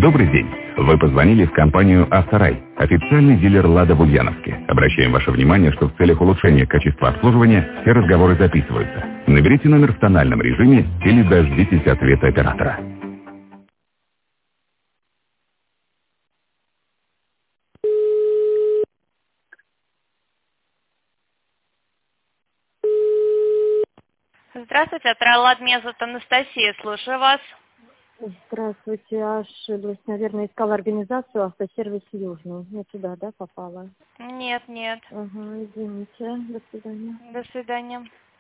Добрый день. Вы позвонили в компанию «Авторай», официальный дилер «Лада» в Ульяновске. Обращаем ваше внимание, что в целях улучшения качества обслуживания все разговоры записываются. Наберите номер в тональном режиме или дождитесь ответа оператора. Здравствуйте, «Авторай», меня зовут Анастасия, слушаю вас. Здравствуйте, ошиблась. Наверное, искала организацию «Автосервис Южный». Не туда, да, попала? Нет. Ага, извините. До свидания. До свидания.